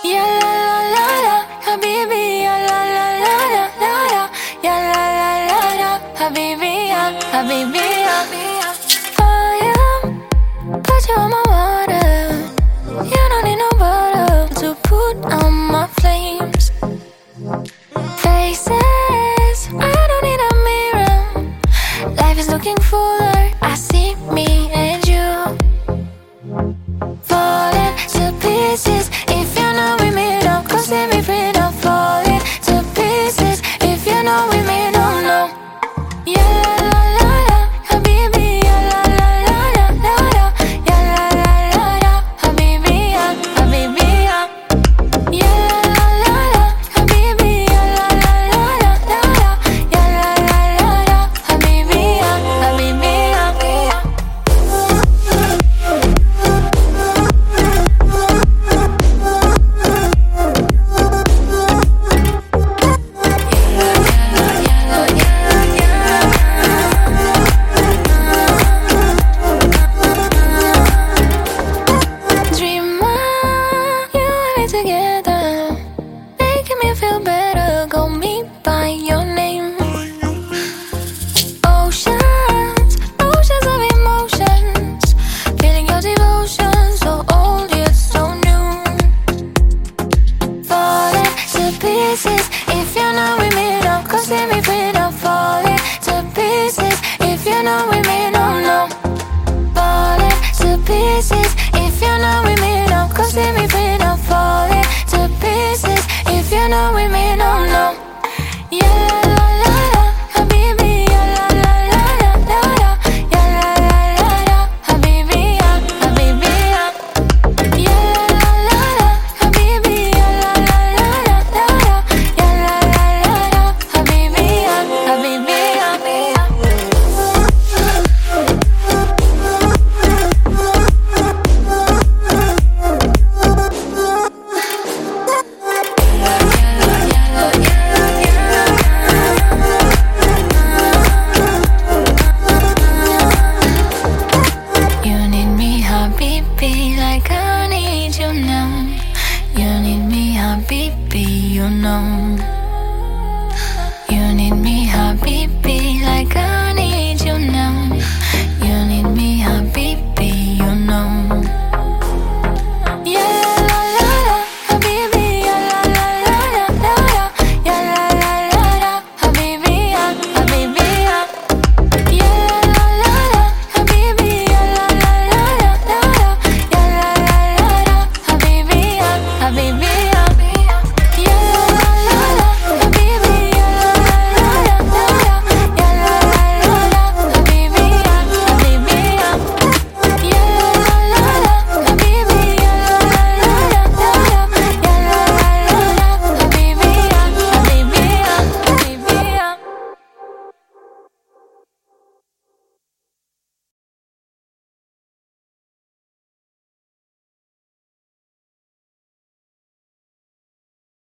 Ya la la la la, habibi, ya la la la la la la, ya la la la la, habibi, ya, habibi, ya. Fire, put you on my water. You don't need no butter to put on my flames. Faces, I don't need a mirror. Life is looking fuller. I see me and you falling to pieces. If you know we made up, cause let me free up. Falling to pieces. If you know we made up, no. Ya la la la, habibi, ya la la la la la la, ya la la la la, habibi, ya, habibi, ya. Ya la la la, habibi, ya la la la la la la, ya la la la la, habibi, ya, habibi, ya. Dreamer, you and me together, making me feel better. Call me by your name. Oceans, oceans of emotions, feeling your devotion, so old yet so new. Falling to pieces. If you know we made up, cause let me free up. Falling to pieces. If you know we made up, no. Falling to pieces. If you know we made up, cause let me free up. Falling to pieces. If you know we made up, no. Ya la la la, habibi, ya la la la la la la, ya la la la la, habibi, ya, habibi, ya. Ya la la la, habibi, ya la la la la la la, ya la la la la, habibi, ya, habibi, ya. You need me, habibi, like I need you now. You need me, habibi, you know. You need me, habibi.